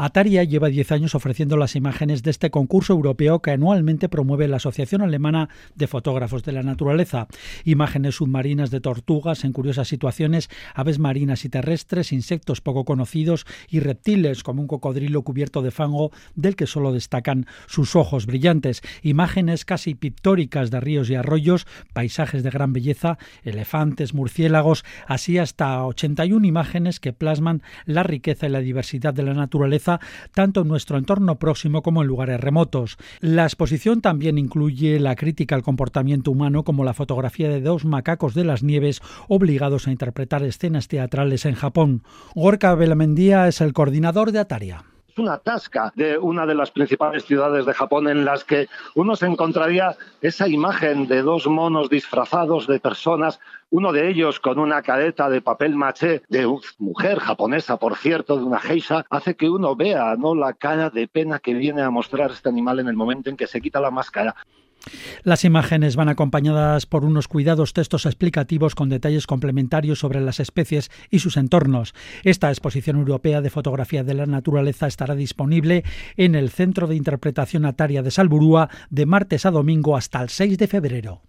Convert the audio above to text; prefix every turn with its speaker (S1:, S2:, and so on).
S1: Ataria lleva 10 años ofreciendo las imágenes de este concurso europeo que anualmente promueve la Asociación Alemana de Fotógrafos de la Naturaleza. Imágenes submarinas de tortugas en curiosas situaciones, aves marinas y terrestres, insectos poco conocidos y reptiles como un cocodrilo cubierto de fango del que solo destacan sus ojos brillantes. Imágenes casi pictóricas de ríos y arroyos, paisajes de gran belleza, elefantes, murciélagos, así hasta 81 imágenes que plasman la riqueza y la diversidad de la naturaleza tanto en nuestro entorno próximo como en lugares remotos. La exposición también incluye la crítica al comportamiento humano, como la fotografía de 2 macacos de las nieves obligados a interpretar escenas teatrales en Japón. Gorka Belamendia es el coordinador de Ataria.
S2: Es una tasca de una de las principales ciudades de Japón en las que uno se encontraría esa imagen de 2 monos disfrazados de personas, uno de ellos con una careta de papel maché de mujer japonesa, por cierto, de una geisha, hace que uno vea, ¿no?, la cara de pena que viene a mostrar este animal en el momento en que se quita la máscara.
S1: Las imágenes van acompañadas por unos cuidados textos explicativos con detalles complementarios sobre las especies y sus entornos. Esta exposición europea de fotografía de la naturaleza estará disponible en el Centro de Interpretación Ataria de Salburua de martes a domingo hasta el 6 de febrero.